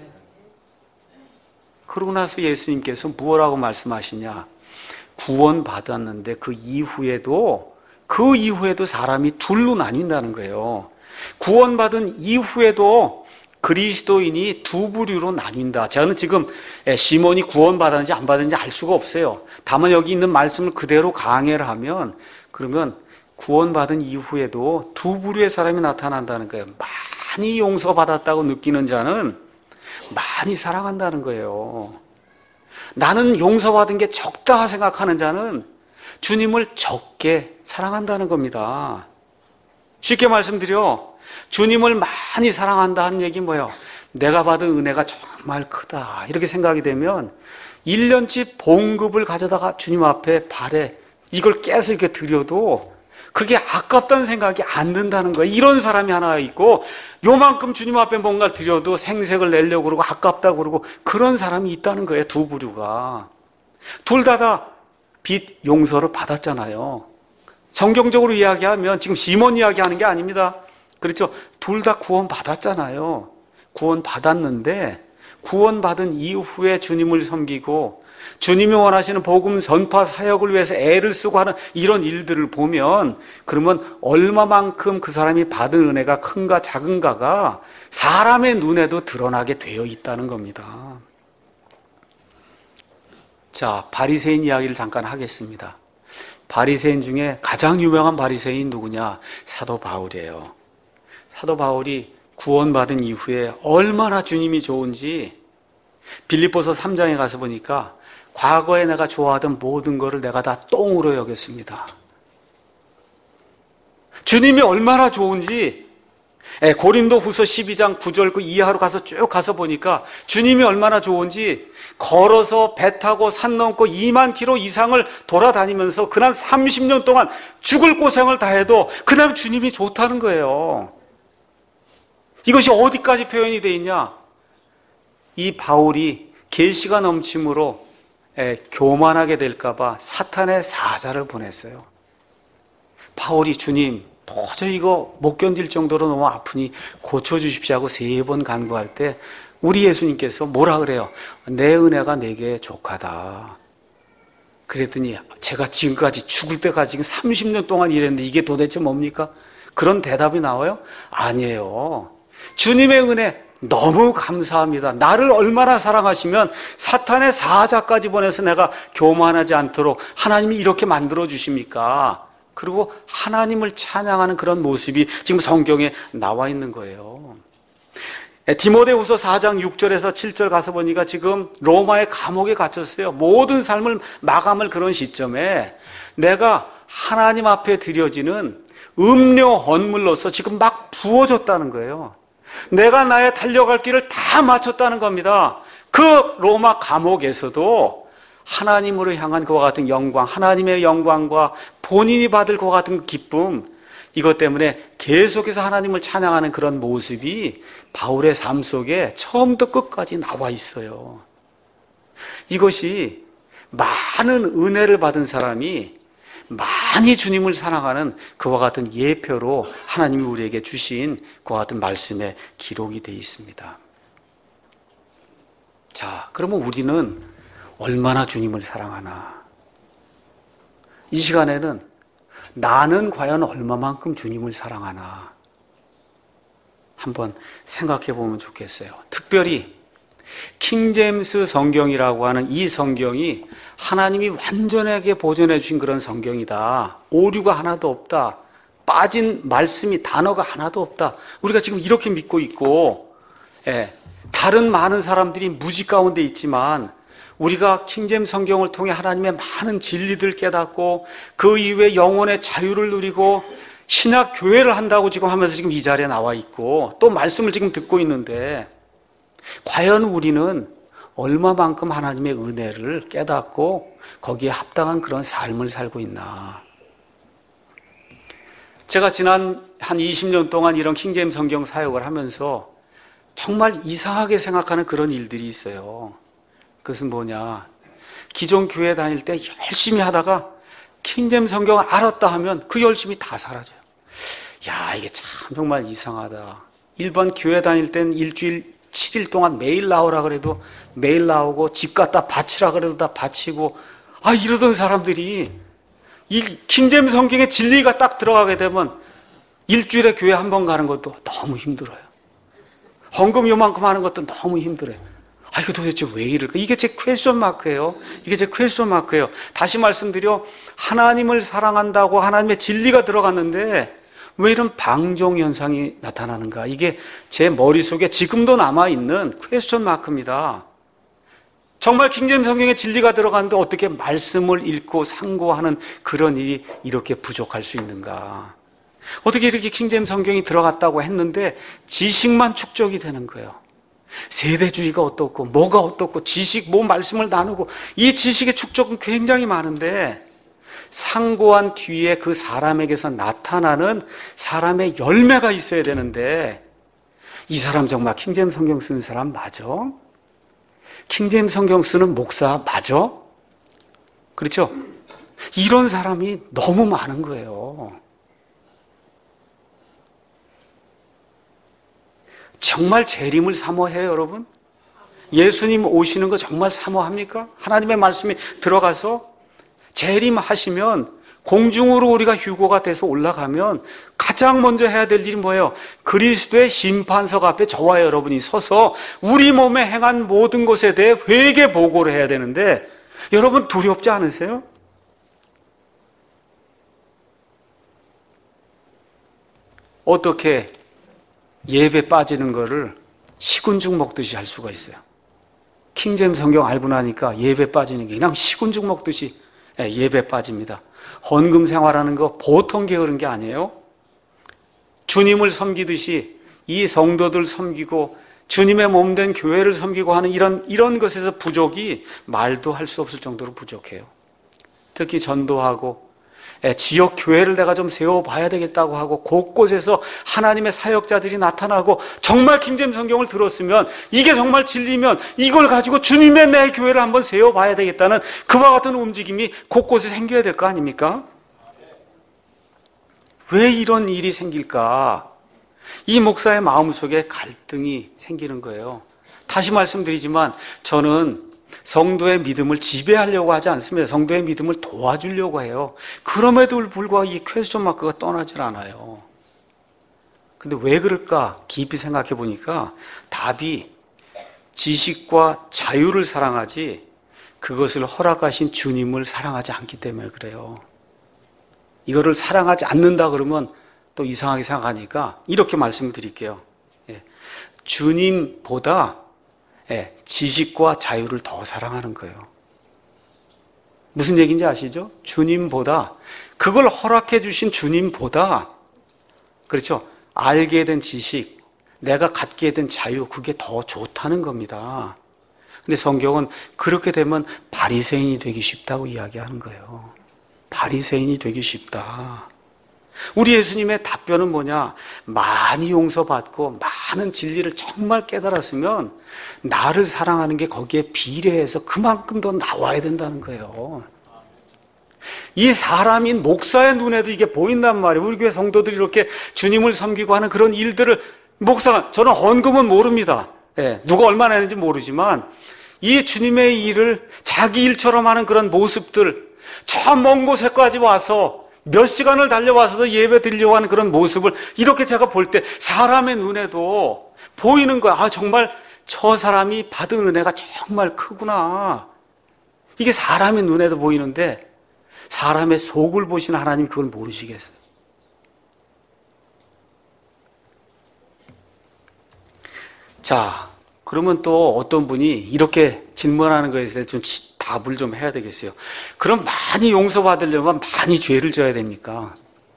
그러고 나서 예수님께서 무엇라고 말씀하시냐? 구원받았는데 그 이후에도 그 이후에도 사람이 둘로 나뉜다는 거예요. 구원받은 이후에도 그리스도인이 두 부류로 나뉜다. 저는 지금 시몬이 구원받았는지 안 받았는지 알 수가 없어요. 다만 여기 있는 말씀을 그대로 강해를 하면 그러면 구원받은 이후에도 두 부류의 사람이 나타난다는 거예요. 많이 용서받았다고 느끼는 자는 많이 사랑한다는 거예요. 나는 용서받은 게 적다 생각하는 자는 주님을 적게 사랑한다는 겁니다. 쉽게 말씀드려 주님을 많이 사랑한다 하는 얘기 뭐예요? 내가 받은 은혜가 정말 크다 이렇게 생각이 되면 일 년치 봉급을 가져다가 주님 앞에 발에 이걸 깨서 이렇게 드려도 그게 아깝다는 생각이 안 든다는 거예요. 이런 사람이 하나 있고 요만큼 주님 앞에 뭔가 드려도 생색을 내려고 그러고 아깝다고 그러고 그런 사람이 있다는 거예요. 두 부류가. 둘 다 다 빚 용서를 받았잖아요. 성경적으로 이야기하면 지금 시몬 이야기하는 게 아닙니다. 그렇죠? 둘 다 구원 받았잖아요. 구원 받았는데 구원받은 이후에 주님을 섬기고 주님이 원하시는 복음 전파 사역을 위해서 애를 쓰고 하는 이런 일들을 보면 그러면 얼마만큼 그 사람이 받은 은혜가 큰가 작은가가 사람의 눈에도 드러나게 되어 있다는 겁니다. 자, 바리새인 이야기를 잠깐 하겠습니다. 바리새인 중에 가장 유명한 바리새인 누구냐? 사도 바울이에요. 사도 바울이 구원받은 이후에 얼마나 주님이 좋은지 빌립보서 삼 장에 가서 보니까 과거에 내가 좋아하던 모든 것을 내가 다 똥으로 여겼습니다. 주님이 얼마나 좋은지 고린도 후서 십이 장 구 절 그 이하로 가서 쭉 가서 보니까 주님이 얼마나 좋은지 걸어서 배 타고 산 넘고 이만 킬로 이상을 돌아다니면서 그날 삼십 년 동안 죽을 고생을 다 해도 그냥 주님이 좋다는 거예요. 이것이 어디까지 표현이 되어 있냐? 이 바울이 계시가 넘침으로 교만하게 될까봐 사탄의 사자를 보냈어요. 바울이 주님 도저히 이거 못 견딜 정도로 너무 아프니 고쳐주십시오 하고 세 번 간구할 때 우리 예수님께서 뭐라 그래요? 내 은혜가 내게 족하다. 그랬더니 제가 지금까지 죽을 때까지 지금 삼십 년 동안 일했는데 이게 도대체 뭡니까? 그런 대답이 나와요? 아니에요. 주님의 은혜 너무 감사합니다. 나를 얼마나 사랑하시면 사탄의 사자까지 보내서 내가 교만하지 않도록 하나님이 이렇게 만들어 주십니까? 그리고 하나님을 찬양하는 그런 모습이 지금 성경에 나와 있는 거예요. 디모데후서 사 장 육 절에서 칠 절 가서 보니까 지금 로마의 감옥에 갇혔어요. 모든 삶을 마감할 그런 시점에 내가 하나님 앞에 드려지는 음료 헌물로서 지금 막 부어졌다는 거예요. 내가 나의 달려갈 길을 다 마쳤다는 겁니다. 그 로마 감옥에서도 하나님으로 향한 그와 같은 영광, 하나님의 영광과 본인이 받을 그와 같은 기쁨, 이것 때문에 계속해서 하나님을 찬양하는 그런 모습이 바울의 삶 속에 처음부터 끝까지 나와 있어요. 이것이 많은 은혜를 받은 사람이 많이 주님을 사랑하는 그와 같은 예표로 하나님이 우리에게 주신 그와 같은 말씀에 기록이 되어 있습니다. 자, 그러면 우리는 얼마나 주님을 사랑하나? 이 시간에는 나는 과연 얼마만큼 주님을 사랑하나? 한번 생각해 보면 좋겠어요. 특별히 킹제임스 성경이라고 하는 이 성경이 하나님이 완전하게 보존해 주신 그런 성경이다. 오류가 하나도 없다. 빠진 말씀이 단어가 하나도 없다. 우리가 지금 이렇게 믿고 있고, 예, 다른 많은 사람들이 무지 가운데 있지만 우리가 킹제임스 성경을 통해 하나님의 많은 진리들 깨닫고 그 이후에 영혼의 자유를 누리고 신학 교회를 한다고 지금 하면서 지금 이 자리에 나와 있고 또 말씀을 지금 듣고 있는데 과연 우리는 얼마만큼 하나님의 은혜를 깨닫고 거기에 합당한 그런 삶을 살고 있나? 제가 지난 한 이십 년 동안 이런 킹제임스 성경 사역을 하면서 정말 이상하게 생각하는 그런 일들이 있어요. 그것은 뭐냐? 기존 교회 다닐 때 열심히 하다가 킹제임스 성경을 알았다 하면 그 열심이 다 사라져요. 야, 이게 참 정말 이상하다. 일반 교회 다닐 땐 일주일 칠 일 동안 매일 나오라 그래도 매일 나오고 집 갖다 바치라 그래도 다 바치고 아 이러던 사람들이 이 킹제임스 성경의 진리가 딱 들어가게 되면 일주일에 교회 한 번 가는 것도 너무 힘들어요. 헌금 요만큼 하는 것도 너무 힘들어요. 아, 이거 도대체 왜 이럴까? 이게 제 퀘스천 마크예요. 이게 제 퀘스천 마크예요. 다시 말씀드려, 하나님을 사랑한다고 하나님의 진리가 들어갔는데 왜 이런 방종 현상이 나타나는가? 이게 제 머릿속에 지금도 남아있는 퀘스천 마크입니다. 정말 킹제임스 성경에 진리가 들어갔는데 어떻게 말씀을 읽고 상고하는 그런 일이 이렇게 부족할 수 있는가? 어떻게 이렇게 킹제임스 성경이 들어갔다고 했는데 지식만 축적이 되는 거예요. 세대주의가 어떻고 뭐가 어떻고 지식 뭐 말씀을 나누고 이 지식의 축적은 굉장히 많은데 상고한 뒤에 그 사람에게서 나타나는 사람의 열매가 있어야 되는데 이 사람 정말 킹제임스 성경 쓰는 사람 맞아? 킹제임스 성경 쓰는 목사 맞아? 그렇죠? 이런 사람이 너무 많은 거예요. 정말 재림을 사모해요, 여러분? 예수님 오시는 거 정말 사모합니까? 하나님의 말씀이 들어가서 재림하시면 공중으로 우리가 휴거가 돼서 올라가면 가장 먼저 해야 될 일이 뭐예요? 그리스도의 심판석 앞에 저와 여러분이 서서 우리 몸에 행한 모든 것에 대해 회개 보고를 해야 되는데 여러분 두렵지 않으세요? 어떻게 예배 빠지는 거를 식은죽 먹듯이 할 수가 있어요. 킹제임스 성경 알고 나니까 예배 빠지는 게 그냥 식은죽 먹듯이 예배 빠집니다. 헌금 생활하는 거 보통 게으른 게 아니에요. 주님을 섬기듯이 이 성도들 섬기고 주님의 몸된 교회를 섬기고 하는 이런, 이런 것에서 부족이 말도 할 수 없을 정도로 부족해요. 특히 전도하고 지역 교회를 내가 좀 세워봐야 되겠다고 하고 곳곳에서 하나님의 사역자들이 나타나고 정말 킹제임스 성경을 들었으면 이게 정말 진리면 이걸 가지고 주님의 내 교회를 한번 세워봐야 되겠다는 그와 같은 움직임이 곳곳에 생겨야 될 거 아닙니까? 왜 이런 일이 생길까? 이 목사의 마음속에 갈등이 생기는 거예요. 다시 말씀드리지만 저는 성도의 믿음을 지배하려고 하지 않습니다. 성도의 믿음을 도와주려고 해요. 그럼에도 불구하고 이 퀘스천 마크가 떠나질 않아요. 근데 왜 그럴까? 깊이 생각해 보니까 답이 지식과 자유를 사랑하지 그것을 허락하신 주님을 사랑하지 않기 때문에 그래요. 이거를 사랑하지 않는다 그러면 또 이상하게 생각하니까 이렇게 말씀드릴게요. 주님보다 예, 지식과 자유를 더 사랑하는 거예요. 무슨 얘기인지 아시죠? 주님보다, 그걸 허락해 주신 주님보다, 그렇죠? 알게 된 지식, 내가 갖게 된 자유, 그게 더 좋다는 겁니다. 근데 성경은 그렇게 되면 바리새인이 되기 쉽다고 이야기하는 거예요. 바리새인이 되기 쉽다. 우리 예수님의 답변은 뭐냐? 많이 용서받고 많은 진리를 정말 깨달았으면 나를 사랑하는 게 거기에 비례해서 그만큼 더 나와야 된다는 거예요. 이 사람인 목사의 눈에도 이게 보인단 말이에요. 우리 교회 성도들이 이렇게 주님을 섬기고 하는 그런 일들을 목사가, 저는 헌금은 모릅니다. 예, 누가 얼마나 했는지 모르지만 이 주님의 일을 자기 일처럼 하는 그런 모습들, 저 먼 곳에까지 와서 몇 시간을 달려와서도 예배 드리려고 하는 그런 모습을 이렇게 제가 볼 때 사람의 눈에도 보이는 거야. 아, 정말 저 사람이 받은 은혜가 정말 크구나. 이게 사람의 눈에도 보이는데 사람의 속을 보시는 하나님 그걸 모르시겠어요. 자, 그러면 또 어떤 분이 이렇게 질문하는 거에 대해서 좀 답을 좀 해야 되겠어요. 그럼 많이 용서받으려면 많이 죄를 져야 됩니까?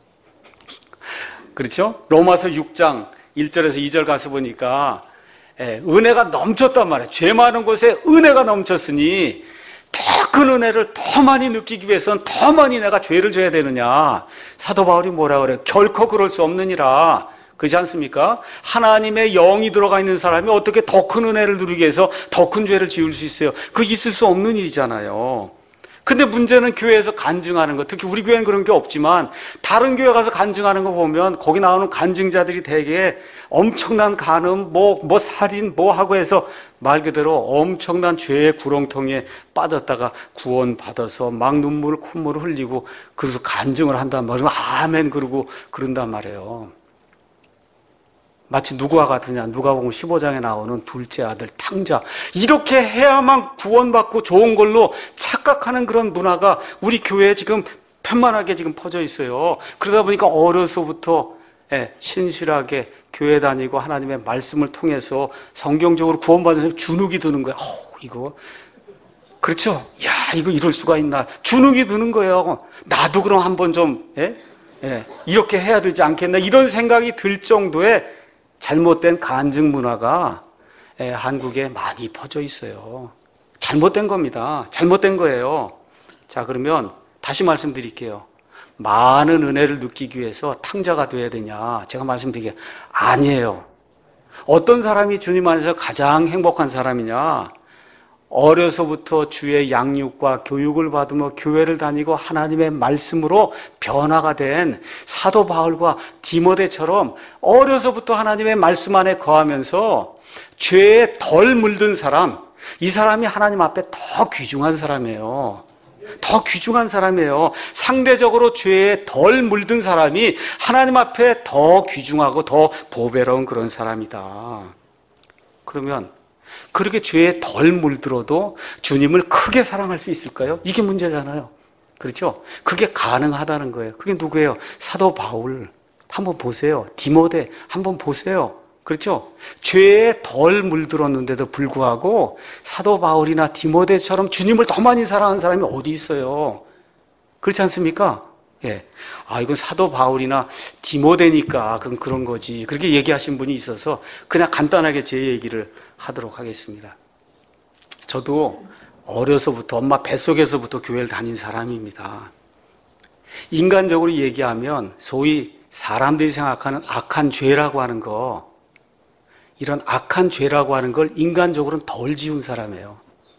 그렇죠? 로마서 육 장 일 절에서 이 절 가서 보니까 예, 은혜가 넘쳤단 말이에요. 죄 많은 곳에 은혜가 넘쳤으니 더 큰 은혜를 더 많이 느끼기 위해서는 더 많이 내가 죄를 져야 되느냐. 사도 바울이 뭐라 그래요? 결코 그럴 수 없느니라. 그렇지 않습니까? 하나님의 영이 들어가 있는 사람이 어떻게 더 큰 은혜를 누리기 위해서 더 큰 죄를 지을 수 있어요? 그거 있을 수 없는 일이잖아요. 근데 문제는 교회에서 간증하는 거, 특히 우리 교회는 그런 게 없지만 다른 교회 가서 간증하는 거 보면 거기 나오는 간증자들이 되게 엄청난 간음, 뭐, 뭐 살인, 뭐 하고 해서 말 그대로 엄청난 죄의 구렁텅이에 빠졌다가 구원받아서 막 눈물, 콧물을 흘리고 그래서 간증을 한단 말이에요. 아멘 그러고 그런단 말이에요. 마치 누구와 같으냐? 누가복음 십오 장에 나오는 둘째 아들 탕자. 이렇게 해야만 구원받고 좋은 걸로 착각하는 그런 문화가 우리 교회에 지금 편만하게 지금 퍼져 있어요. 그러다 보니까 어려서부터 예, 신실하게 교회 다니고 하나님의 말씀을 통해서 성경적으로 구원받은 사람이 주눅이 드는 거예요. 어, 이거 그렇죠? 야, 이거 이럴 수가 있나? 주눅이 드는 거예요. 나도 그럼 한번 좀 예? 예, 이렇게 해야 되지 않겠나? 이런 생각이 들 정도의 잘못된 간증 문화가 예, 한국에 많이 퍼져 있어요. 잘못된 겁니다. 잘못된 거예요. 자, 그러면 다시 말씀드릴게요. 많은 은혜를 느끼기 위해서 탕자가 되어야 되냐? 제가 말씀드리게 아니에요. 어떤 사람이 주님 안에서 가장 행복한 사람이냐? 어려서부터 주의 양육과 교육을 받으며 교회를 다니고 하나님의 말씀으로 변화가 된 사도 바울과 디모데처럼 어려서부터 하나님의 말씀 안에 거하면서 죄에 덜 물든 사람, 이 사람이 하나님 앞에 더 귀중한 사람이에요. 더 귀중한 사람이에요. 상대적으로 죄에 덜 물든 사람이 하나님 앞에 더 귀중하고 더 보배로운 그런 사람이다. 그러면 그렇게 죄에 덜 물들어도 주님을 크게 사랑할 수 있을까요? 이게 문제잖아요. 그렇죠? 그게 가능하다는 거예요. 그게 누구예요? 사도 바울 한번 보세요. 디모데 한번 보세요. 그렇죠? 죄에 덜 물들었는데도 불구하고 사도 바울이나 디모데처럼 주님을 더 많이 사랑하는 사람이 어디 있어요? 그렇지 않습니까? 예. 아, 이건 사도 바울이나 디모데니까 그럼 그런 거지. 그렇게 얘기하신 분이 있어서 그냥 간단하게 제 얘기를 하도록 하겠습니다. 저도 어려서부터 엄마 뱃속에서부터 교회를 다닌 사람입니다. 인간적으로 얘기하면 소위 사람들이 생각하는 악한 죄라고 하는 거, 이런 악한 죄라고 하는 걸 인간적으로는 덜 지은 사람이에요.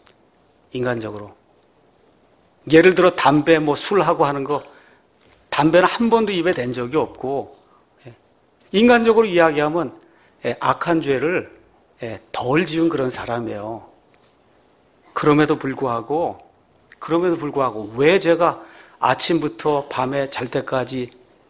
인간적으로. 예를 들어 담배, 뭐 술하고 하는 거, 담배는 한 번도 입에 댄 적이 없고, 인간적으로 이야기하면 악한 죄를 덜 지은 그런 사람이에요. 그럼에도 불구하고, 그럼에도 불구하고 왜 제가 아침부터 밤에 잘 때까지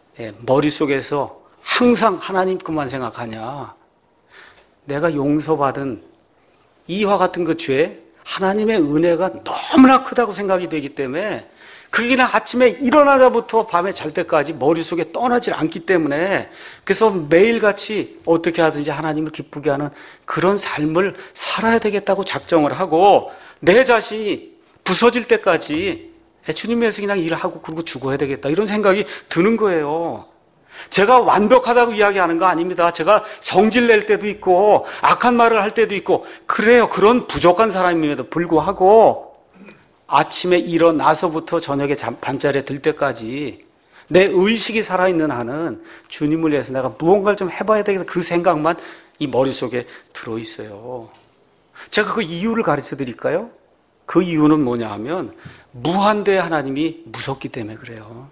머릿속에서 항상 하나님 것만 생각하냐? 내가 용서받은 이와 같은 그 죄, 하나님의 은혜가 너무나 크다고 생각이 되기 때문에 그게 그냥 아침에 일어나자부터 밤에 잘 때까지 머릿속에 떠나질 않기 때문에 그래서 매일같이 어떻게 하든지 하나님을 기쁘게 하는 그런 삶을 살아야 되겠다고 작정을 하고 내 자신이 부서질 때까지 주님 위해서 그냥 일하고 그러고 죽어야 되겠다 이런 생각이 드는 거예요. 제가 완벽하다고 이야기하는 거 아닙니다. 제가 성질 낼 때도 있고 악한 말을 할 때도 있고 그래요. 그런 부족한 사람임에도 불구하고 아침에 일어나서부터 저녁에 잠, 밤자리에 들 때까지 내 의식이 살아있는 한은 주님을 위해서 내가 무언가를 좀 해봐야 되겠다 그 생각만 이 머릿속에 들어있어요. 제가 그 이유를 가르쳐 드릴까요? 그 이유는 뭐냐 하면 무한대 하나님이 무섭기 때문에 그래요.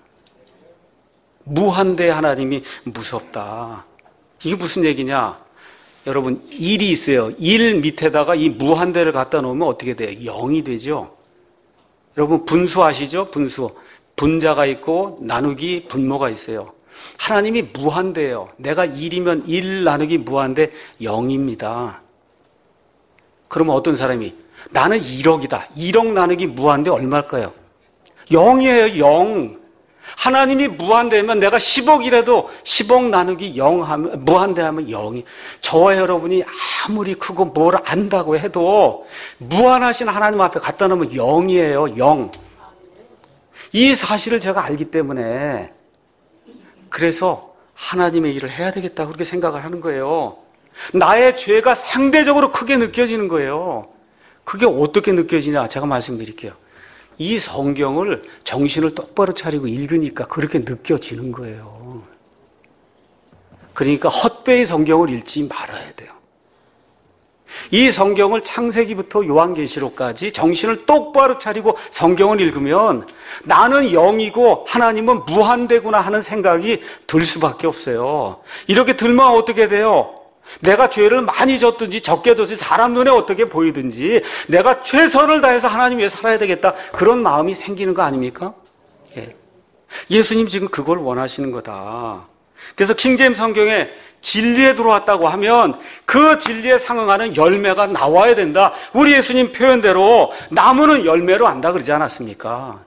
무한대 하나님이 무섭다. 이게 무슨 얘기냐? 여러분 일이 있어요. 일 밑에다가 이 무한대를 갖다 놓으면 어떻게 돼요? 영이 되죠. 여러분 분수 아시죠? 분수. 분자가 있고 나누기 분모가 있어요. 하나님이 무한대예요. 내가 일이면 일 나누기 무한대 영입니다. 그러면 어떤 사람이 나는 일억이다. 일억 나누기 무한대 얼마일까요? 영이에요. 영. 하나님이 무한대면 내가 십억이라도 십억 나누기 영 하면, 무한대 하면 영이. 저와 여러분이 아무리 크고 뭘 안다고 해도 무한하신 하나님 앞에 갖다 놓으면 영이에요, 영. 이 사실을 제가 알기 때문에 그래서 하나님의 일을 해야 되겠다 그렇게 생각을 하는 거예요. 나의 죄가 상대적으로 크게 느껴지는 거예요. 그게 어떻게 느껴지냐? 제가 말씀드릴게요. 이 성경을 정신을 똑바로 차리고 읽으니까 그렇게 느껴지는 거예요. 그러니까 헛되이 성경을 읽지 말아야 돼요. 이 성경을 창세기부터 요한계시록까지 정신을 똑바로 차리고 성경을 읽으면 나는 영이고 하나님은 무한대구나 하는 생각이 들 수밖에 없어요. 이렇게 들면 어떻게 돼요? 내가 죄를 많이 졌든지 적게 졌든지 사람 눈에 어떻게 보이든지 내가 최선을 다해서 하나님 위해 살아야 되겠다 그런 마음이 생기는 거 아닙니까? 예. 예수님 지금 그걸 원하시는 거다. 그래서 킹제임스 성경에 진리에 들어왔다고 하면 그 진리에 상응하는 열매가 나와야 된다. 우리 예수님 표현대로 나무는 열매로 안다 그러지 않았습니까?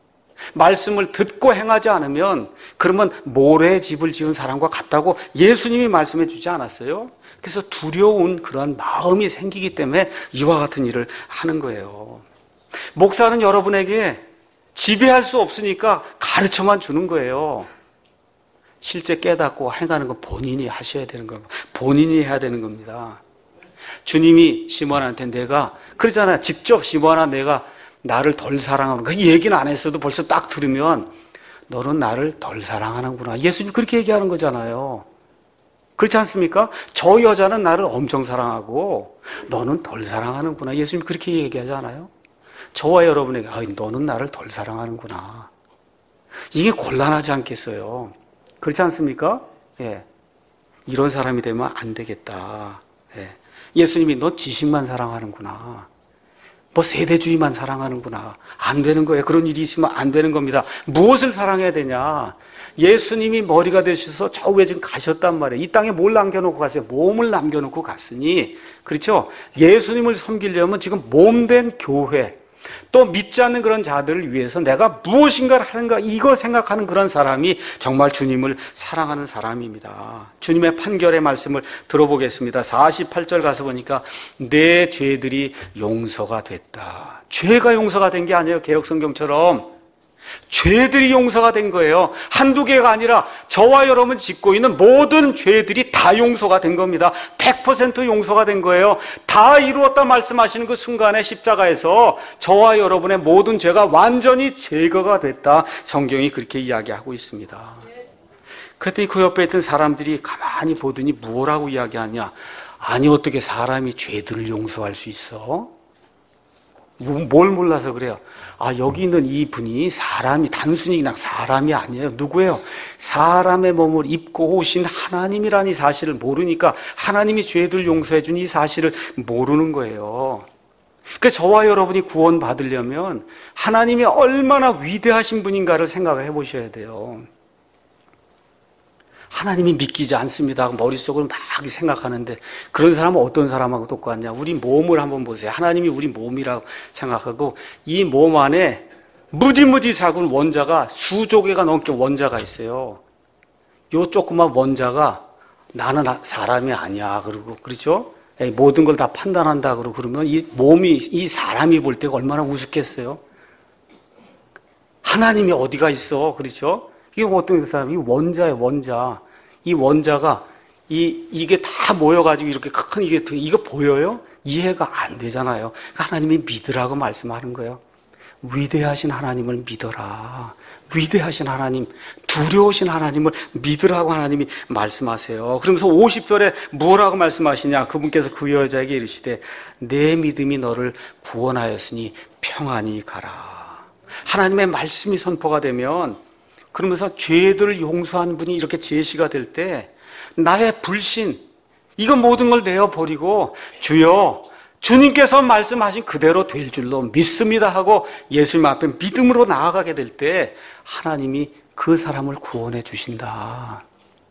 말씀을 듣고 행하지 않으면 그러면 모래에 집을 지은 사람과 같다고 예수님이 말씀해 주지 않았어요? 그래서 두려운 그런 마음이 생기기 때문에 이와 같은 일을 하는 거예요. 목사는 여러분에게 지배할 수 없으니까 가르쳐만 주는 거예요. 실제 깨닫고 행하는 건 본인이 하셔야 되는 겁니다. 본인이 해야 되는 겁니다. 주님이 시몬한테 내가 그러잖아요. 직접 시몬아 내가 나를 덜 사랑하는 그 얘기는 안 했어도 벌써 딱 들으면 너는 나를 덜 사랑하는구나. 예수님 그렇게 얘기하는 거잖아요. 그렇지 않습니까? 저 여자는 나를 엄청 사랑하고 너는 덜 사랑하는구나. 예수님 그렇게 얘기하지 않아요? 저와 여러분에게 아, 너는 나를 덜 사랑하는구나. 이게 곤란하지 않겠어요? 그렇지 않습니까? 예. 이런 사람이 되면 안 되겠다. 예. 예수님이 너 지식만 사랑하는구나. 뭐 세대주의만 사랑하는구나. 안 되는 거예요. 그런 일이 있으면 안 되는 겁니다. 무엇을 사랑해야 되냐? 예수님이 머리가 되셔서 저 위에 지금 가셨단 말이에요. 이 땅에 뭘 남겨놓고 가세요? 몸을 남겨놓고 갔으니, 그렇죠? 예수님을 섬기려면 지금 몸된 교회, 또 믿지 않는 그런 자들을 위해서 내가 무엇인가를 하는가 이거 생각하는 그런 사람이 정말 주님을 사랑하는 사람입니다. 주님의 판결의 말씀을 들어보겠습니다. 사십팔 절 가서 보니까 내 죄들이 용서가 됐다. 죄가 용서가 된 게 아니에요. 개역성경처럼 죄들이 용서가 된 거예요. 한두 개가 아니라 저와 여러분 짓고 있는 모든 죄들이 다 용서가 된 겁니다. 백 퍼센트 용서가 된 거예요. 다 이루었다 말씀하시는 그 순간에 십자가에서 저와 여러분의 모든 죄가 완전히 제거가 됐다. 성경이 그렇게 이야기하고 있습니다. 그랬더니 그 옆에 있던 사람들이 가만히 보더니 뭐라고 이야기하냐. 아니 어떻게 사람이 죄들을 용서할 수 있어? 뭘 몰라서 그래요? 아, 여기 있는 이 분이 사람이, 단순히 그냥 사람이 아니에요. 누구예요? 사람의 몸을 입고 오신 하나님이라는 이 사실을 모르니까 하나님이 죄들 용서해 준 이 사실을 모르는 거예요. 그러니까 저와 여러분이 구원 받으려면 하나님이 얼마나 위대하신 분인가를 생각을 해 보셔야 돼요. 하나님이 믿기지 않습니다. 머릿속으로 막 생각하는데 그런 사람은 어떤 사람하고 똑같냐. 우리 몸을 한번 보세요. 하나님이 우리 몸이라고 생각하고 이 몸 안에 무지무지 작은 원자가 수조 개가 넘게 원자가 있어요. 요 조그만 원자가 나는 사람이 아니야. 그러고 그렇죠? 모든 걸 다 판단한다. 그러고 그러면 이 몸이 이 사람이 볼 때가 얼마나 우습겠어요? 하나님이 어디가 있어? 그렇죠? 이게 어떤 사람이 원자예요, 원자. 이 원자가 이 이게 다 모여가지고 이렇게 큰 이게 이거 보여요? 이해가 안 되잖아요. 하나님이 믿으라고 말씀하는 거예요. 위대하신 하나님을 믿어라. 위대하신 하나님, 두려우신 하나님을 믿으라고 하나님이 말씀하세요. 그러면서 오십 절에 뭐라고 말씀하시냐? 그분께서 그 여자에게 이르시되 내 믿음이 너를 구원하였으니 평안히 가라. 하나님의 말씀이 선포가 되면 그러면서 죄들을 용서한 분이 이렇게 제시가 될 때 나의 불신, 이거 모든 걸 내어버리고 주여 주님께서 말씀하신 그대로 될 줄로 믿습니다 하고 예수님 앞에 믿음으로 나아가게 될 때 하나님이 그 사람을 구원해 주신다.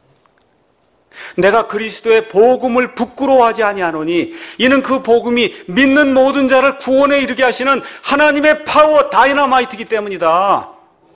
내가 그리스도의 복음을 부끄러워하지 아니하노니 이는 그 복음이 믿는 모든 자를 구원에 이르게 하시는 하나님의 파워 다이너마이트이기 때문이다.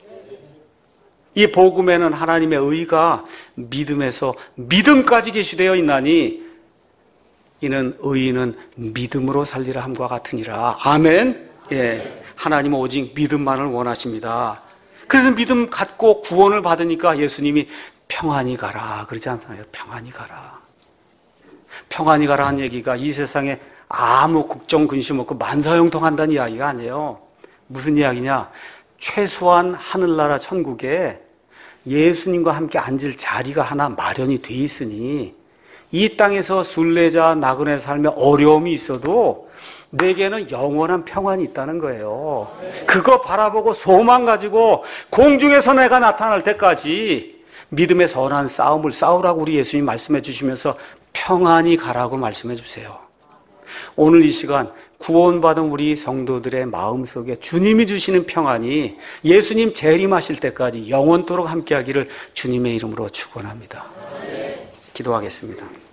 이 복음에는 하나님의 의가 믿음에서 믿음까지 계시되어 있나니 이는 의인은 믿음으로 살리라 함과 같으니라. 아멘. 예, 하나님은 오직 믿음만을 원하십니다. 그래서 믿음 갖고 구원을 받으니까 예수님이 평안히 가라 그러지 않나요? 평안히 가라. 평안히 가라 한 얘기가 이 세상에 아무 걱정 근심 없고 만사형통한다는 이야기가 아니에요. 무슨 이야기냐? 최소한 하늘나라 천국에 예수님과 함께 앉을 자리가 하나 마련이 돼 있으니 이 땅에서 순례자 나그네 삶에 어려움이 있어도 내게는 영원한 평안이 있다는 거예요. 그거 바라보고 소망 가지고 공중에서 내가 나타날 때까지 믿음의 선한 싸움을 싸우라고 우리 예수님 말씀해 주시면서 평안히 가라고 말씀해 주세요. 오늘 이 시간 구원받은 우리 성도들의 마음속에 주님이 주시는 평안이 예수님 재림하실 때까지 영원토록 함께하기를 주님의 이름으로 축원합니다. 기도하겠습니다.